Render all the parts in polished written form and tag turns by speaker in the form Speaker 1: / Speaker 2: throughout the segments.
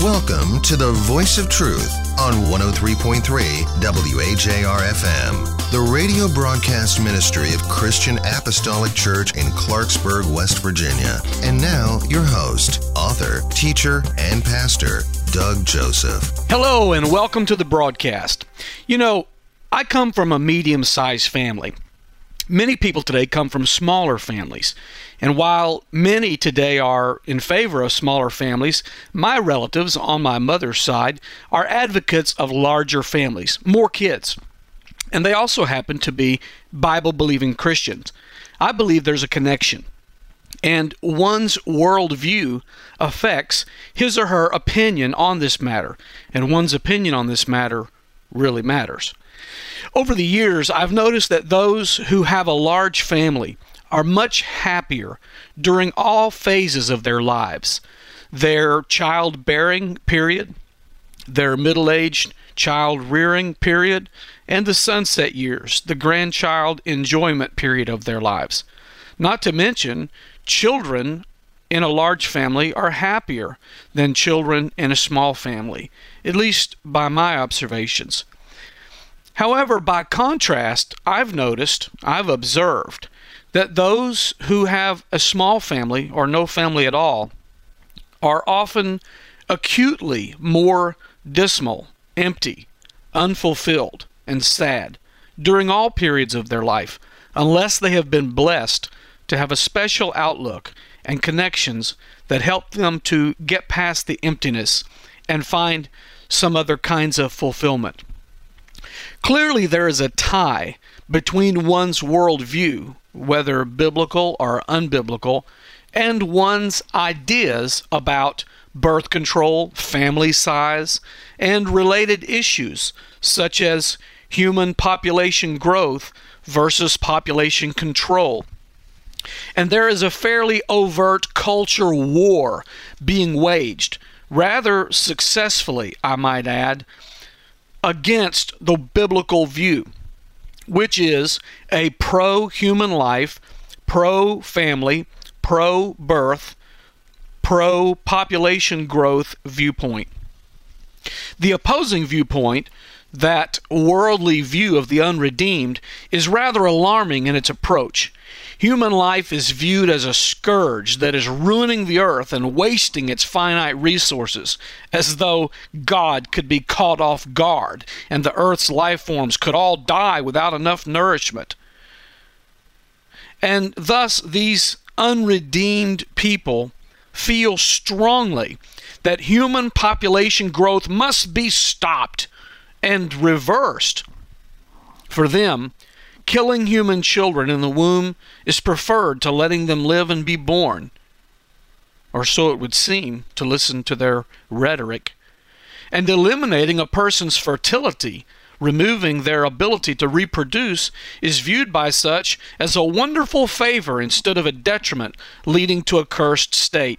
Speaker 1: Welcome to the Voice of Truth on 103.3 WAJR-FM, the radio broadcast ministry of Christian Apostolic Church in Clarksburg, West Virginia. And now, your host, author, teacher, and pastor, Doug Joseph.
Speaker 2: Hello, and welcome to the broadcast. You know, I come from a medium-sized family. Many people today come from smaller families. And while many today are in favor of smaller families, my relatives on my mother's side are advocates of larger families, more kids. And they also happen to be Bible-believing Christians. I believe there's a connection. And one's worldview affects his or her opinion on this matter. And one's opinion on this matter really matters. Over the years, I've noticed that those who have a large family are much happier during all phases of their lives. Their childbearing period, their middle-aged child-rearing period, and the sunset years, the grandchild enjoyment period of their lives. Not to mention, children in a large family are happier than children in a small family, at least by my observations. However, by contrast, I've observed that those who have a small family or no family at all are often acutely more dismal, empty, unfulfilled, and sad during all periods of their life, unless they have been blessed to have a special outlook and connections that help them to get past the emptiness and find some other kinds of fulfillment. Clearly, there is a tie between one's worldview, whether biblical or unbiblical, and one's ideas about birth control, family size, and related issues such as human population growth versus population control. And there is a fairly overt culture war being waged, rather successfully, I might add, against the biblical view, which is a pro-human life, pro-family, pro-birth, pro-population growth viewpoint. The opposing viewpoint, that worldly view of the unredeemed, is rather alarming in its approach. Human life is viewed as a scourge that is ruining the earth and wasting its finite resources, as though God could be caught off guard and the earth's life forms could all die without enough nourishment. And thus, these unredeemed people feel strongly that human population growth must be stopped and reversed. For them, killing human children in the womb is preferred to letting them live and be born, or so it would seem to listen to their rhetoric. And eliminating a person's fertility, removing their ability to reproduce, is viewed by such as a wonderful favor instead of a detriment, leading to a cursed state.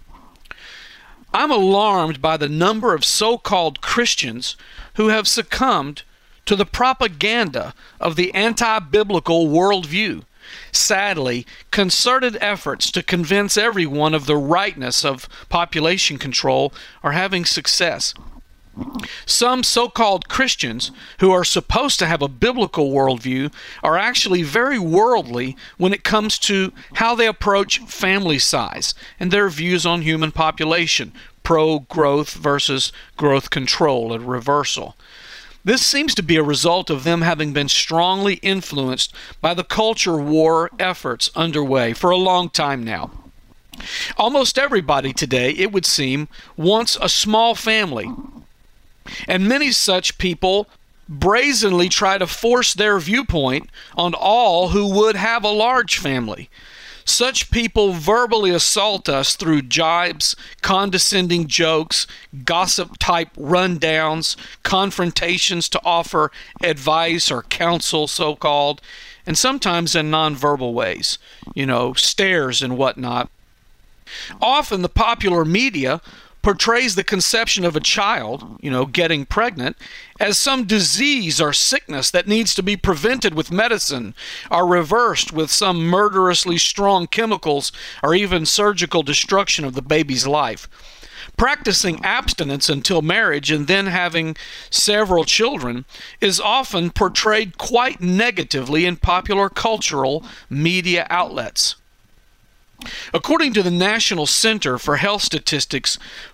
Speaker 2: I'm alarmed by the number of so-called Christians who have succumbed to the propaganda of the anti-biblical worldview. Sadly, concerted efforts to convince everyone of the rightness of population control are having success. Some so-called Christians who are supposed to have a biblical worldview are actually very worldly when it comes to how they approach family size and their views on human population, pro-growth versus growth control and reversal. This seems to be a result of them having been strongly influenced by the culture war efforts underway for a long time now. Almost everybody today, it would seem, wants a small family. And many such people brazenly try to force their viewpoint on all who would have a large family. Such people verbally assault us through jibes, condescending jokes, gossip-type rundowns, confrontations to offer advice or counsel, so-called, and sometimes in nonverbal ways, stares and whatnot. Often the popular media portrays the conception of a child, getting pregnant, as some disease or sickness that needs to be prevented with medicine or reversed with some murderously strong chemicals or even surgical destruction of the baby's life. Practicing abstinence until marriage and then having several children is often portrayed quite negatively in popular cultural media outlets. According to the National Center for Health Statistics,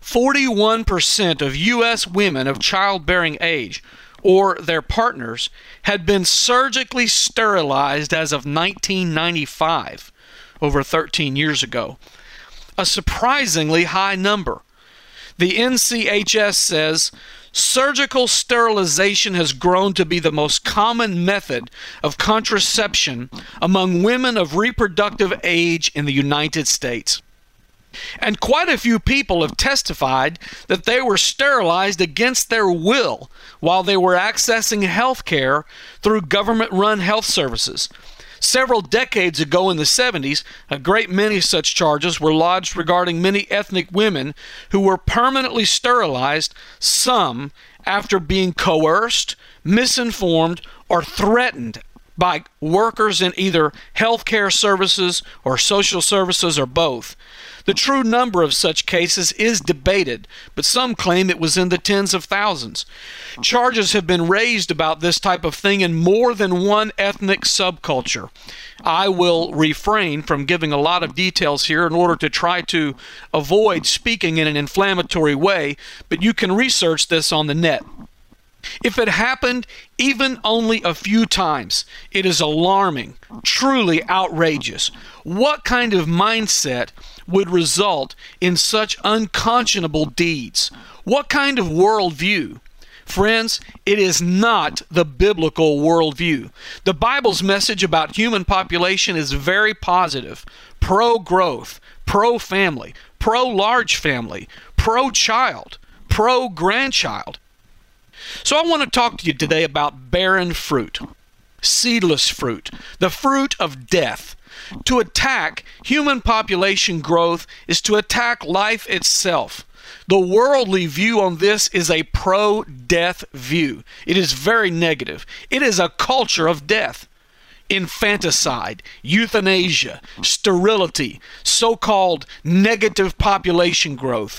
Speaker 2: 41% of U.S. women of childbearing age or their partners had been surgically sterilized as of 1995, over 13 years ago. A surprisingly high number. The NCHS says surgical sterilization has grown to be the most common method of contraception among women of reproductive age in the United States. And quite a few people have testified that they were sterilized against their will while they were accessing health care through government-run health services. Several decades ago in the 70s, a great many such charges were lodged regarding many ethnic women who were permanently sterilized, some after being coerced, misinformed, or threatened by workers in either healthcare services or social services or both. The true number of such cases is debated, but some claim it was in the tens of thousands. Charges have been raised about this type of thing in more than one ethnic subculture. I will refrain from giving a lot of details here in order to try to avoid speaking in an inflammatory way, but you can research this on the net. If it happened even only a few times, it is alarming, truly outrageous. What kind of mindset would result in such unconscionable deeds? What kind of worldview? Friends, it is not the biblical worldview. The Bible's message about human population is very positive, pro-growth, pro-family, pro-large family, pro-child, pro-grandchild. So I want to talk to you today about barren fruit, seedless fruit, the fruit of death. To attack human population growth is to attack life itself. The worldly view on this is a pro-death view. It is very negative. It is a culture of death. Infanticide, euthanasia, sterility, so-called negative population growth.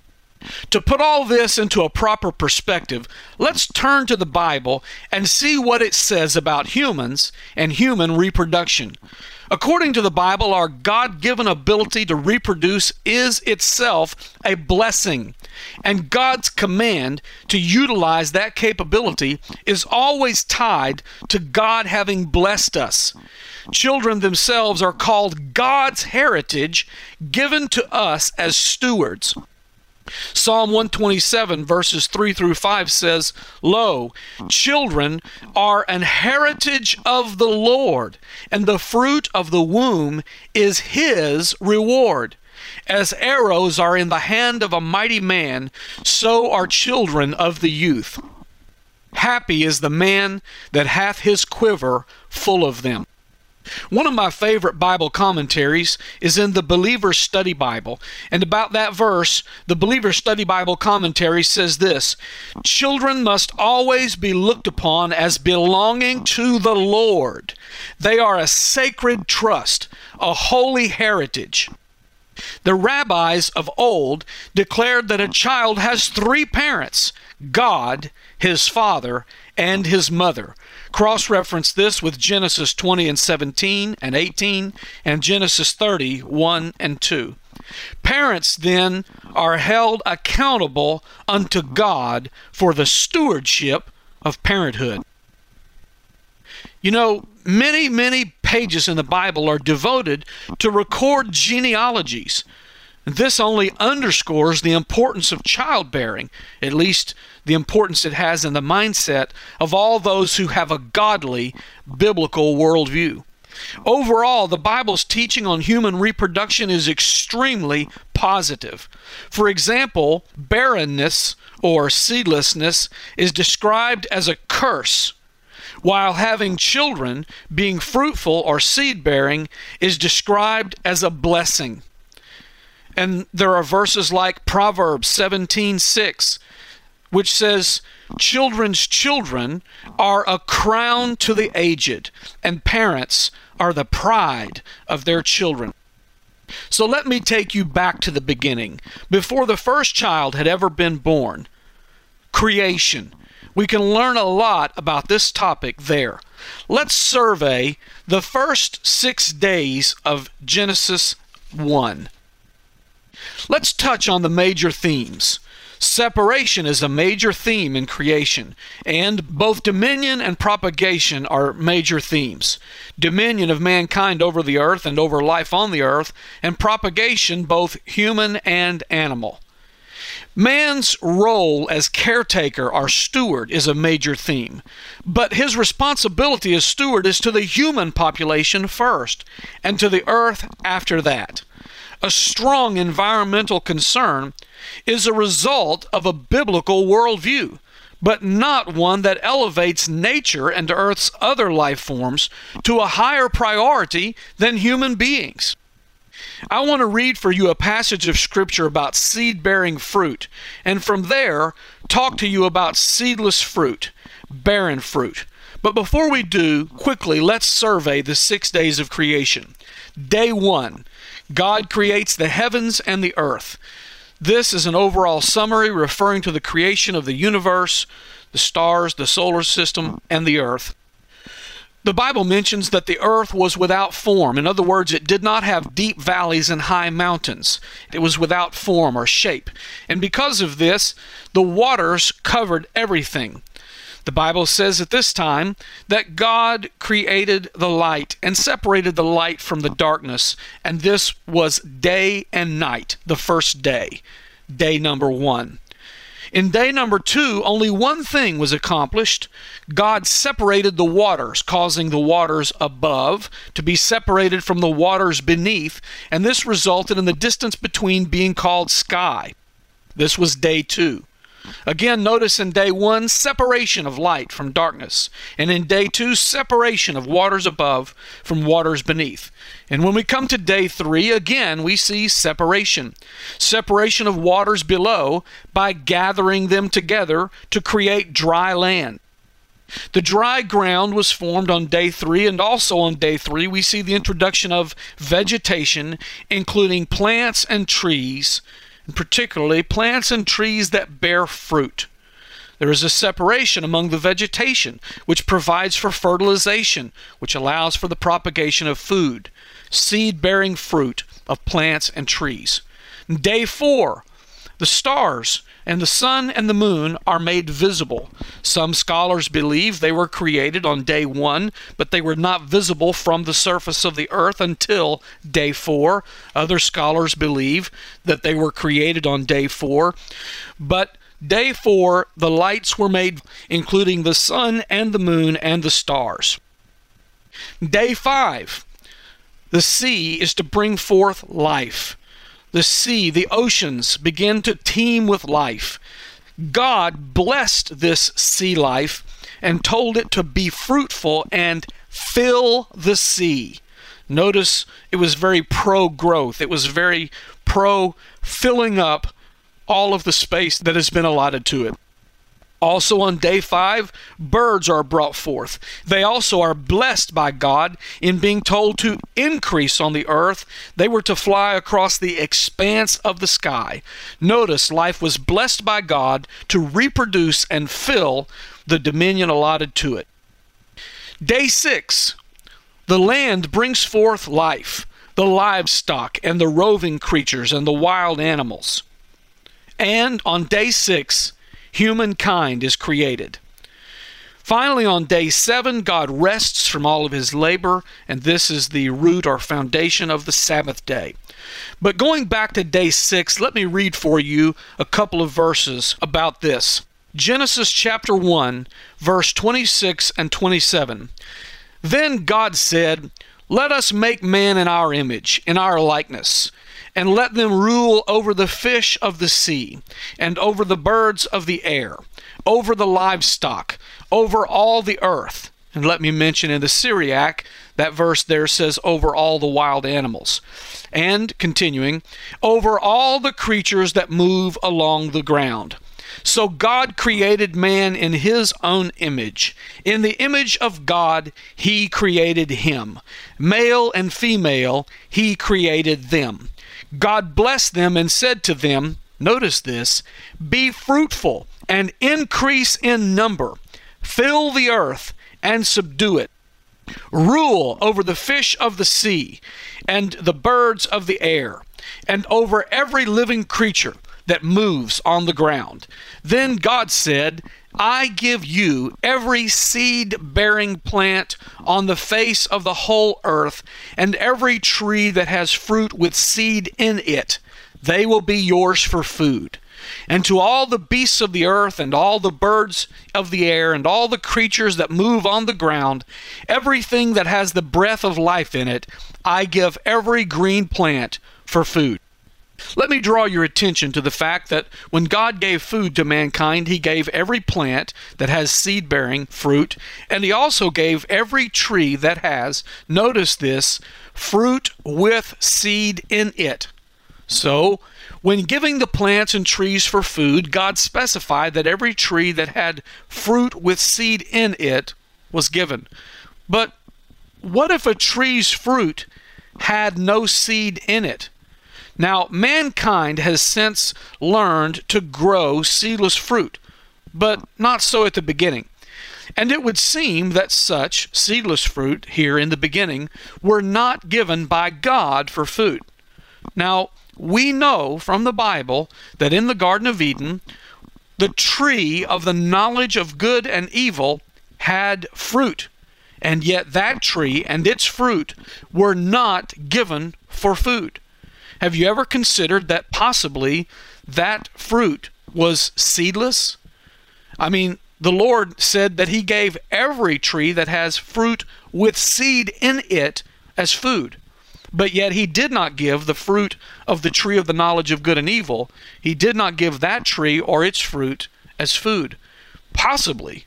Speaker 2: To put all this into a proper perspective, let's turn to the Bible and see what it says about humans and human reproduction. According to the Bible, our God-given ability to reproduce is itself a blessing, and God's command to utilize that capability is always tied to God having blessed us. Children themselves are called God's heritage given to us as stewards. Psalm 127 verses 3 through 5 says, "Lo, children are an heritage of the Lord, and the fruit of the womb is his reward. As arrows are in the hand of a mighty man, so are children of the youth. Happy is the man that hath his quiver full of them." One of my favorite Bible commentaries is in the Believer's Study Bible. And about that verse, the Believer's Study Bible commentary says this: "Children must always be looked upon as belonging to the Lord. They are a sacred trust, a holy heritage." The rabbis of old declared that a child has three parents: God, his father, and his mother. Cross-reference this with Genesis 20 and 17 and 18 and Genesis 30, 1 and 2. Parents then are held accountable unto God for the stewardship of parenthood. You know, many pages in the Bible are devoted to record genealogies. This only underscores the importance of childbearing, at least the importance it has in the mindset of all those who have a godly, biblical worldview. Overall, the Bible's teaching on human reproduction is extremely positive. For example, barrenness or seedlessness is described as a curse, while having children, being fruitful or seed-bearing, is described as a blessing. And there are verses like Proverbs 17:6, which says, "Children's children are a crown to the aged, and parents are the pride of their children." So let me take you back to the beginning. Before the first child had ever been born, creation. We can learn a lot about this topic there. Let's survey the first 6 days of Genesis 1. Let's touch on the major themes. Separation is a major theme in creation, and both dominion and propagation are major themes. Dominion of mankind over the earth and over life on the earth, and propagation both human and animal. Man's role as caretaker or steward is a major theme, but his responsibility as steward is to the human population first, and to the earth after that. A strong environmental concern is a result of a biblical worldview, but not one that elevates nature and Earth's other life forms to a higher priority than human beings. I want to read for you a passage of Scripture about seed-bearing fruit, and from there, talk to you about seedless fruit, barren fruit. But before we do, quickly, let's survey the 6 days of creation. Day 1, God creates the heavens and the earth. This is an overall summary referring to the creation of the universe, the stars, the solar system, and the earth. The Bible mentions that the earth was without form. In other words, it did not have deep valleys and high mountains. It was without form or shape. And because of this, the waters covered everything. The Bible says at this time that God created the light and separated the light from the darkness, and this was day and night, the first day, day number 1. In day number 2, only one thing was accomplished. God separated the waters, causing the waters above to be separated from the waters beneath, and this resulted in the distance between being called sky. This was day 2. Again, notice in day 1, separation of light from darkness. And in day 2, separation of waters above from waters beneath. And when we come to day 3, again, we see separation. Separation of waters below by gathering them together to create dry land. The dry ground was formed on day 3, and also on day 3 we see the introduction of vegetation, including plants and trees, and particularly plants and trees that bear fruit. There is a separation among the vegetation, which provides for fertilization, which allows for the propagation of food, seed-bearing fruit of plants and trees. Day 4, the stars and the sun and the moon are made visible. Some scholars believe they were created on day 1, but they were not visible from the surface of the earth until day 4. Other scholars believe that they were created on day 4, but day 4, the lights were made, including the sun and the moon and the stars. Day 5, the sea is to bring forth life. The sea, the oceans, begin to teem with life. God blessed this sea life and told it to be fruitful and fill the sea. Notice it was very pro-growth. It was very pro-filling up all of the space that has been allotted to it. Also on day 5, birds are brought forth. They also are blessed by God in being told to increase on the earth. They were to fly across the expanse of the sky. Notice life was blessed by God to reproduce and fill the dominion allotted to it. Day 6, the land brings forth life, the livestock and the roving creatures and the wild animals. And on day 6, humankind is created. Finally, on day 7, God rests from all of his labor, and this is the root or foundation of the Sabbath day. But going back to day 6, let me read for you a couple of verses about this. Genesis chapter 1, verse 26 and 27. Then God said, "Let us make man in our image, in our likeness, and let them rule over the fish of the sea, and over the birds of the air, over the livestock, over all the earth." And let me mention in the Syriac, that verse there says, over all the wild animals. And continuing, over all the creatures that move along the ground. So God created man in his own image. In the image of God, he created him. Male and female, he created them. God blessed them and said to them, notice this, be fruitful and increase in number. Fill the earth and subdue it. Rule over the fish of the sea and the birds of the air, and over every living creature that moves on the ground. Then God said, I give you every seed-bearing plant on the face of the whole earth, and every tree that has fruit with seed in it. They will be yours for food. And to all the beasts of the earth, and all the birds of the air, and all the creatures that move on the ground, everything that has the breath of life in it, I give every green plant for food. Let me draw your attention to the fact that when God gave food to mankind, he gave every plant that has seed-bearing fruit, and he also gave every tree that has, notice this, fruit with seed in it. So, when giving the plants and trees for food, God specified that every tree that had fruit with seed in it was given. But what if a tree's fruit had no seed in it? Now, mankind has since learned to grow seedless fruit, but not so at the beginning. And it would seem that such seedless fruit here in the beginning were not given by God for food. Now, we know from the Bible that in the Garden of Eden, the tree of the knowledge of good and evil had fruit, and yet that tree and its fruit were not given for food. Have you ever considered that possibly that fruit was seedless? I mean, the Lord said that he gave every tree that has fruit with seed in it as food. But yet he did not give the fruit of the tree of the knowledge of good and evil. He did not give that tree or its fruit as food. Possibly,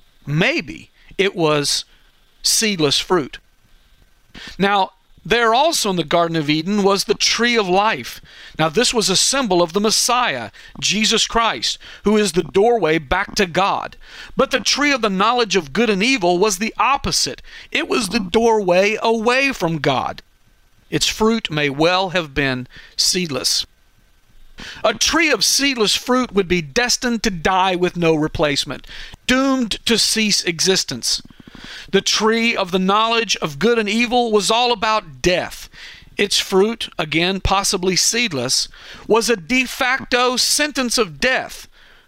Speaker 2: maybe, it was seedless fruit. Now, there also in the Garden of Eden was the tree of life. Now, this was a symbol of the Messiah, Jesus Christ, who is the doorway back to God. But the tree of the knowledge of good and evil was the opposite. It was the doorway away from God. Its fruit may well have been seedless. A tree of seedless fruit would be destined to die with no replacement, doomed to cease existence. The tree of the knowledge of good and evil was all about death. Its fruit, again possibly seedless, was a de facto sentence of death.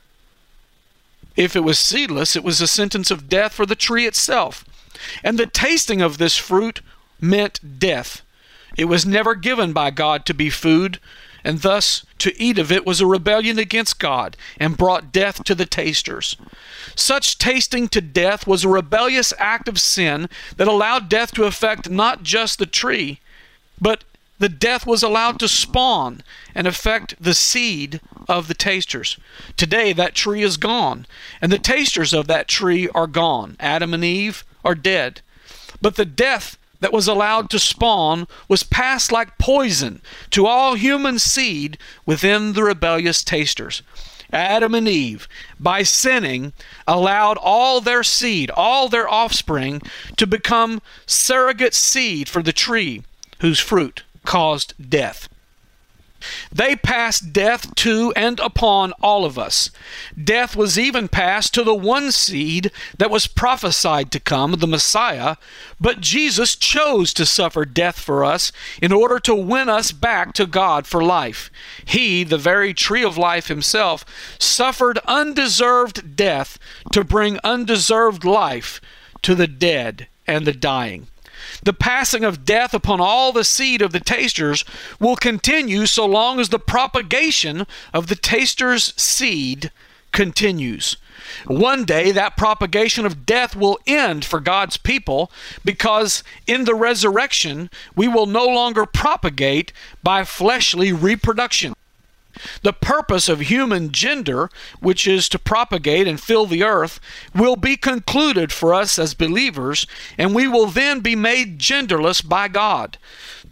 Speaker 2: If it was seedless, it was a sentence of death for the tree itself. And the tasting of this fruit meant death. It was never given by God to be food, and thus to eat of it was a rebellion against God and brought death to the tasters. Such tasting to death was a rebellious act of sin that allowed death to affect not just the tree, but the death was allowed to spawn and affect the seed of the tasters. Today that tree is gone, and the tasters of that tree are gone. Adam and Eve are dead. But the death that was allowed to spawn was passed like poison to all human seed within the rebellious tasters. Adam and Eve, by sinning, allowed all their seed, all their offspring, to become surrogate seed for the tree whose fruit caused death. They passed death to and upon all of us. Death was even passed to the one seed that was prophesied to come, the Messiah, but Jesus chose to suffer death for us in order to win us back to God for life. He, the very tree of life himself, suffered undeserved death to bring undeserved life to the dead and the dying. The passing of death upon all the seed of the tasters will continue so long as the propagation of the tasters' seed continues. One day that propagation of death will end for God's people, because in the resurrection we will no longer propagate by fleshly reproduction. The purpose of human gender, which is to propagate and fill the earth, will be concluded for us as believers, and we will then be made genderless by God.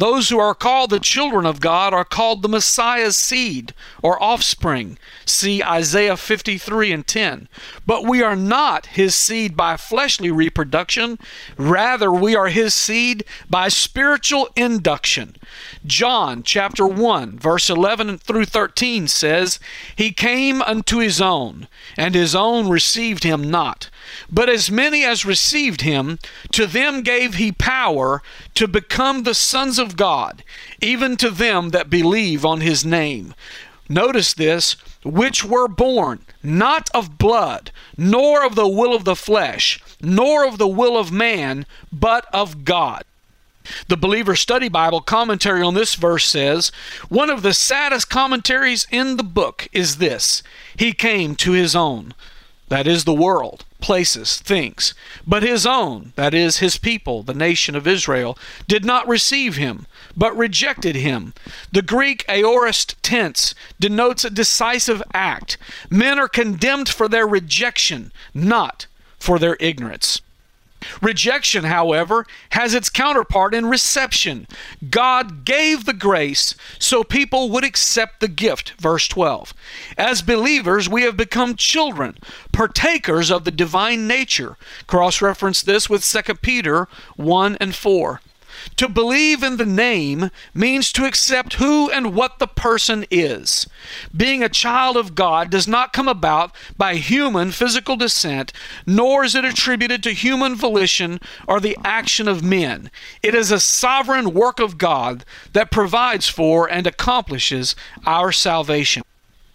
Speaker 2: Those who are called the children of God are called the Messiah's seed or offspring. See Isaiah 53:10. But we are not his seed by fleshly reproduction. Rather, we are his seed by spiritual induction. John chapter 1, verse 11 through 13 says, He came unto his own, and his own received him not. But as many as received him, to them gave he power to become the sons of God, even to them that believe on his name. Notice this, which were born not of blood, nor of the will of the flesh, nor of the will of man, but of God. The Believer Study Bible commentary on this verse says, one of the saddest commentaries in the book is this: He came to his own, that is the world, places, things. But his own, that is his people, the nation of Israel, did not receive him, but rejected him. The Greek aorist tense denotes a decisive act. Men are condemned for their rejection, not for their ignorance. Rejection, however, has its counterpart in reception. God gave the grace so people would accept the gift. Verse 12. As believers, we have become children, partakers of the divine nature. Cross-reference this with 2 Peter 1 and 4. To believe in the name means to accept who and what the person is. Being a child of God does not come about by human physical descent, nor is it attributed to human volition or the action of men. It is a sovereign work of God that provides for and accomplishes our salvation.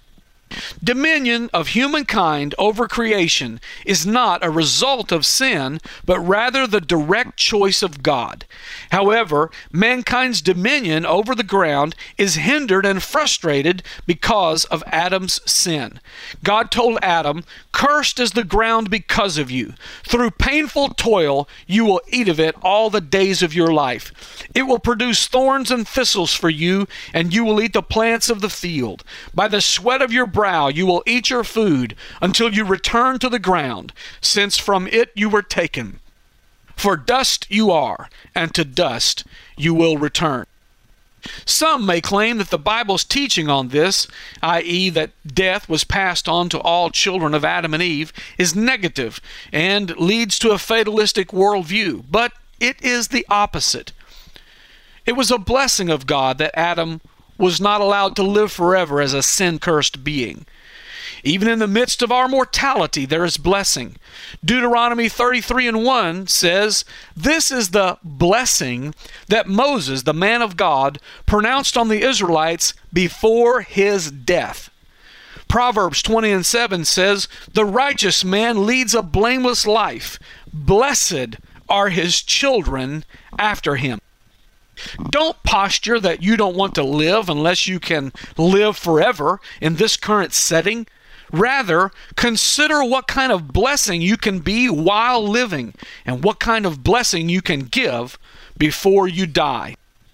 Speaker 2: Dominion of humankind over creation is not a result of sin, but rather the direct choice of God. However, mankind's dominion over the ground is hindered and frustrated because of Adam's sin. God told Adam, "Cursed is the ground because of you. Through painful toil you will eat of it all the days of your life. It will produce thorns and thistles for you, and you will eat the plants of the field. By the sweat of your brow you will eat your food until you return to the ground, since from it you were taken. For dust you are, and to dust you will return." Some may claim that the Bible's teaching on this, i.e. that death was passed on to all children of Adam and Eve, is negative and leads to a fatalistic worldview, but it is the opposite. It was a blessing of God that Adam was not allowed to live forever as a sin-cursed being. Even in the midst of our mortality, there is blessing. Deuteronomy 33:1 says, "This is the blessing that Moses, the man of God, pronounced on the Israelites before his death." Proverbs 20:7 says, "The righteous man leads a blameless life. Blessed are his children after him." Don't posture that you don't want to live unless you can live forever in this current setting. Rather, consider what kind of blessing you can be while living and what kind of blessing you can give before you die.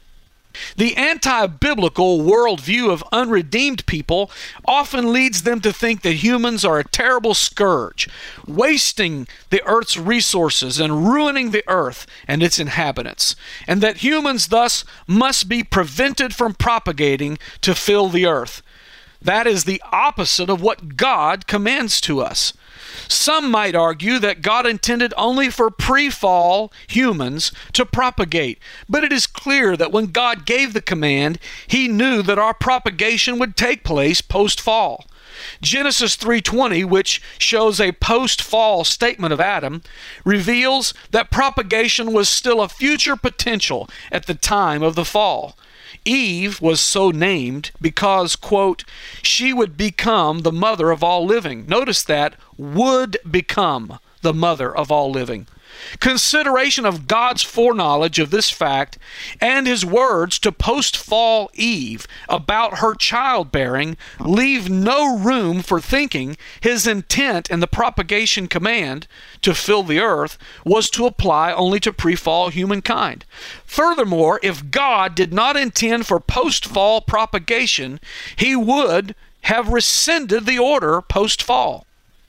Speaker 2: The anti-biblical worldview of unredeemed people often leads them to think that humans are a terrible scourge, wasting the earth's resources and ruining the earth and its inhabitants, and that humans thus must be prevented from propagating to fill the earth. That is the opposite of what God commands to us. Some might argue that God intended only for pre-fall humans to propagate, but it is clear that when God gave the command, He knew that our propagation would take place post-fall. Genesis 3:20, which shows a post-fall statement of Adam, reveals that propagation was still a future potential at the time of the fall. Eve was so named because, quote, she would become the mother of all living. Notice that, would become the mother of all living. Consideration of God's foreknowledge of this fact and His words to post-fall Eve about her childbearing leave no room for thinking His intent in the propagation command to fill the earth was to apply only to pre-fall humankind. Furthermore, if God did not intend for post-fall propagation, He would have rescinded the order post-fall.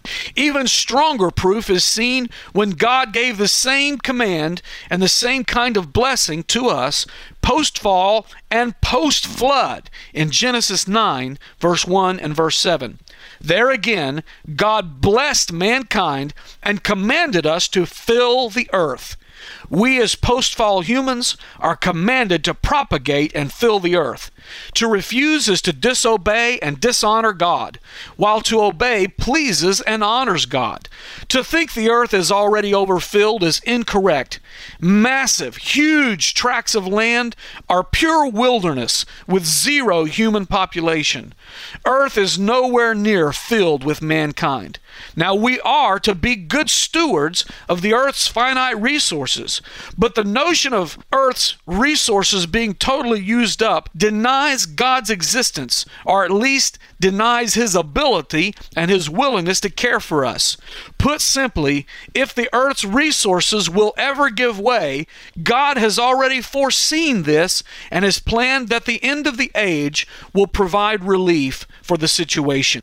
Speaker 2: Even stronger proof is seen when God gave the same command and the same kind of blessing to us post-fall and post-flood in Genesis 9, verse 1 and verse 7. There again, God blessed mankind and commanded us to fill the earth. We as post-fall humans are commanded to propagate and fill the earth. To refuse is to disobey and dishonor God, while to obey pleases and honors God. To think the earth is already overfilled is incorrect. Massive, huge tracts of land are pure wilderness with zero human population. Earth is nowhere near filled with mankind. Now we are to be good stewards of the earth's finite resources, but the notion of earth's resources being totally used up denies God's existence, or at least denies His ability and His willingness to care for us. Put simply, if the earth's resources will ever give way, God has already foreseen this and has planned that the end of the age will provide relief for the situation.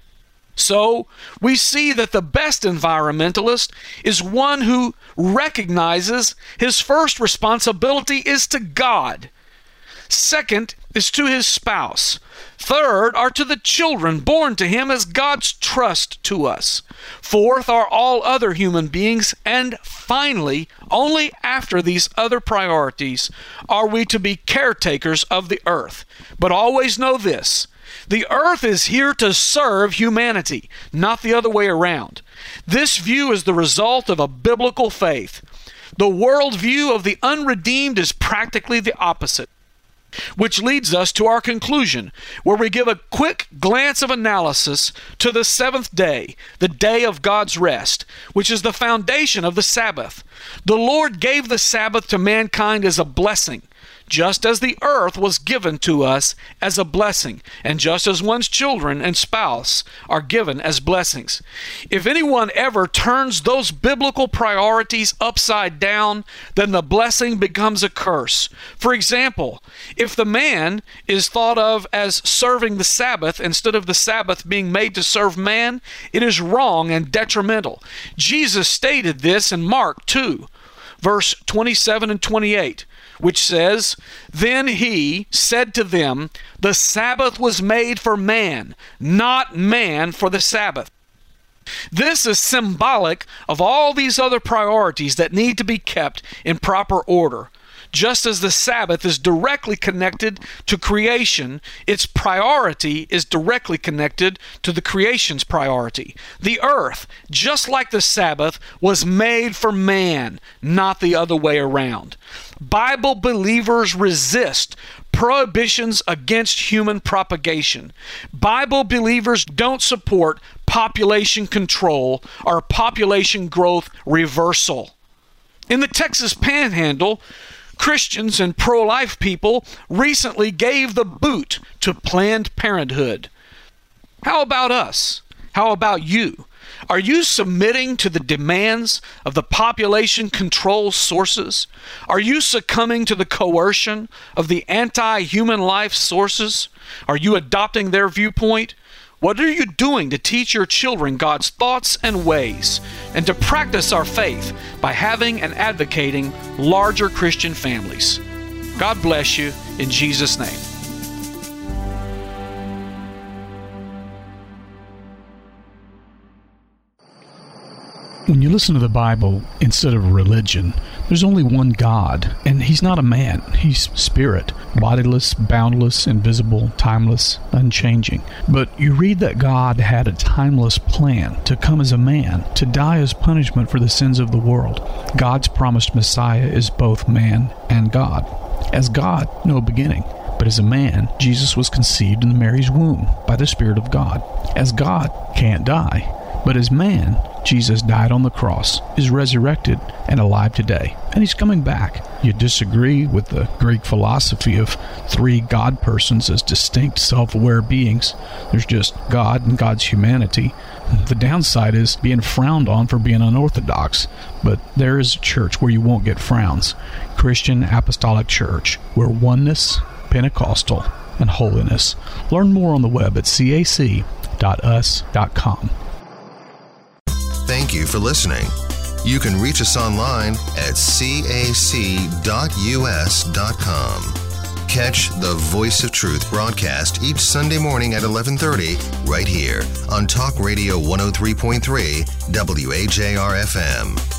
Speaker 2: So, we see that the best environmentalist is one who recognizes his first responsibility is to God. Second is to his spouse. Third are to the children born to him as God's trust to us. Fourth are all other human beings. And finally, only after these other priorities are we to be caretakers of the earth. But always know this: the earth is here to serve humanity, not the other way around. This view is the result of a biblical faith. The worldview of the unredeemed is practically the opposite, which leads us to our conclusion, where we give a quick glance of analysis to the seventh day, the day of God's rest, which is the foundation of the Sabbath. The Lord gave the Sabbath to mankind as a blessing, just as the earth was given to us as a blessing, and just as one's children and spouse are given as blessings. If anyone ever turns those biblical priorities upside down, then the blessing becomes a curse. For example, if the man is thought of as serving the Sabbath instead of the Sabbath being made to serve man, it is wrong and detrimental. Jesus stated this in Mark 2, verse 27 and 28. Which says, "Then he said to them, the Sabbath was made for man, not man for the Sabbath." This is symbolic of all these other priorities that need to be kept in proper order. Just as the Sabbath is directly connected to creation, its priority is directly connected to the creation's priority. The earth, just like the Sabbath, was made for man, not the other way around. Bible believers resist prohibitions against human propagation. Bible believers don't support population control or population growth reversal. In the Texas Panhandle, Christians and pro-life people recently gave the boot to Planned Parenthood. How about us? How about you? Are you submitting to the demands of the population control sources? Are you succumbing to the coercion of the anti-human life sources? Are you adopting their viewpoint? What are you doing to teach your children God's thoughts and ways, and to practice our faith by having and advocating larger Christian families? God bless you in Jesus' name.
Speaker 3: When you listen to the Bible instead of religion, there's only one God, and He's not a man. He's spirit, bodiless, boundless, invisible, timeless, unchanging. But you read that God had a timeless plan to come as a man, to die as punishment for the sins of the world. God's promised Messiah is both man and God. As God, no beginning. But as a man, Jesus was conceived in Mary's womb by the Spirit of God. As God, can't die. But as man, Jesus died on the cross, is resurrected, and alive today. And He's coming back. You disagree with the Greek philosophy of three God persons as distinct, self-aware beings. There's just God and God's humanity. The downside is being frowned on for being unorthodox. But there is a church where you won't get frowns. Christian Apostolic Church, where oneness, Pentecostal, and holiness. Learn more on the web at cac.us.com.
Speaker 1: Thank you for listening. You can reach us online at cac.us.com. Catch the Voice of Truth broadcast each Sunday morning at 11:30 right here on Talk Radio 103.3 WAJR FM.